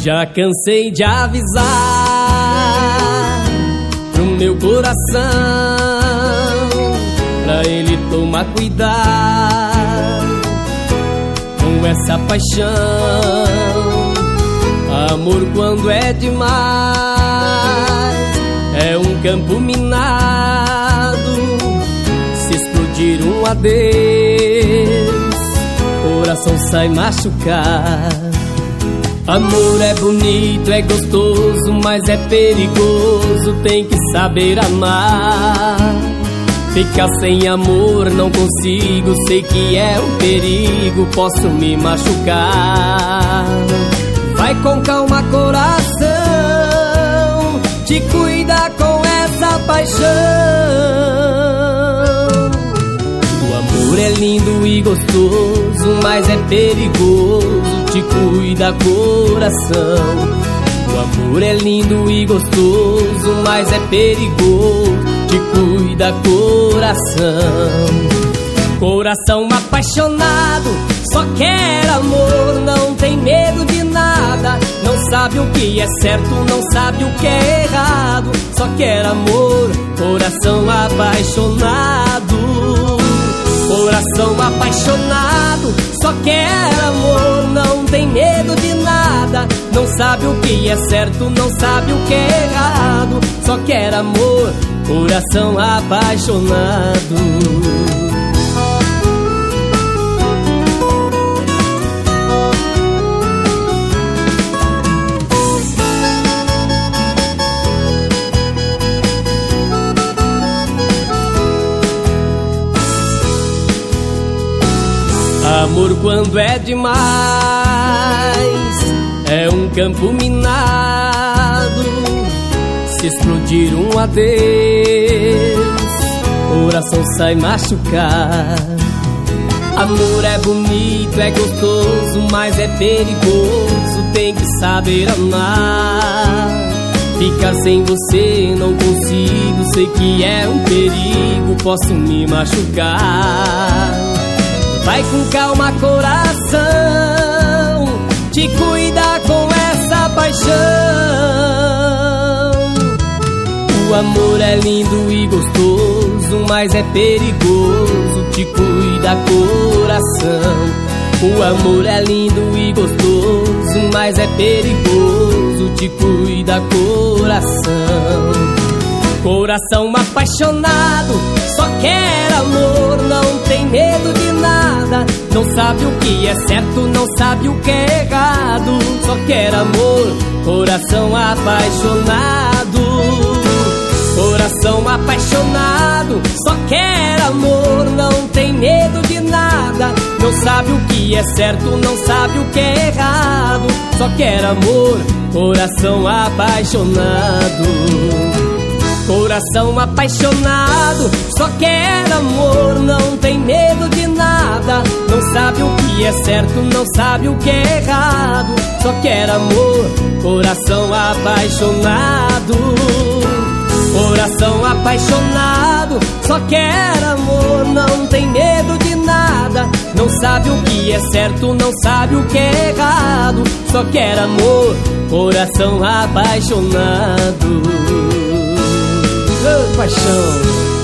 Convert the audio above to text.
Já cansei de avisar pro meu coração, pra ele tomar cuidado com essa paixão. Amor quando é demais é um campo minado. Se explodir um adeus, coração sai machucado. Amor é bonito, é gostoso, mas é perigoso, tem que saber amar. Ficar sem amor não consigo, sei que é um perigo, posso me machucar. Vai com calma, coração, te cuida com essa paixão. O amor é lindo e gostoso, mas é perigoso, te cuida, coração. O amor é lindo e gostoso, mas é perigoso, te cuida, coração. Coração apaixonado, só quer amor, não tem medo de nada. Não sabe o que é certo, não sabe o que é errado, só quer amor. Coração apaixonado, coração apaixonado, só quer amor, não tem medo de nada. Não sabe o que é certo, não sabe o que é errado, só quer amor. Coração apaixonado. Amor quando é demais é um campo minado. Se explodir um adeus, coração sai machucado. Amor é bonito, é gostoso, mas é perigoso, tem que saber amar. Ficar sem você não consigo, sei que é um perigo, posso me machucar. Vai com calma, coração, te cuida com essa paixão. O amor é lindo e gostoso, mas é perigoso, te cuida, coração. O amor é lindo e gostoso, mas é perigoso, te cuida, coração. Coração apaixonado, só quer amor, não tem medo de nada. Não sabe o que é certo, não sabe o que é errado, só quer amor. Coração apaixonado, coração apaixonado, só quer amor, não tem medo de nada. Não sabe o que é certo, não sabe o que é errado, só quer amor. Coração apaixonado. Coração apaixonado, só quer amor, não tem medo de nada. Não sabe o que é certo, não sabe o que é errado, só quer amor. Coração apaixonado, coração apaixonado, só quer amor, não tem medo de nada. Não sabe o que é certo, não sabe o que é errado, só quer amor. Coração apaixonado. Paixão.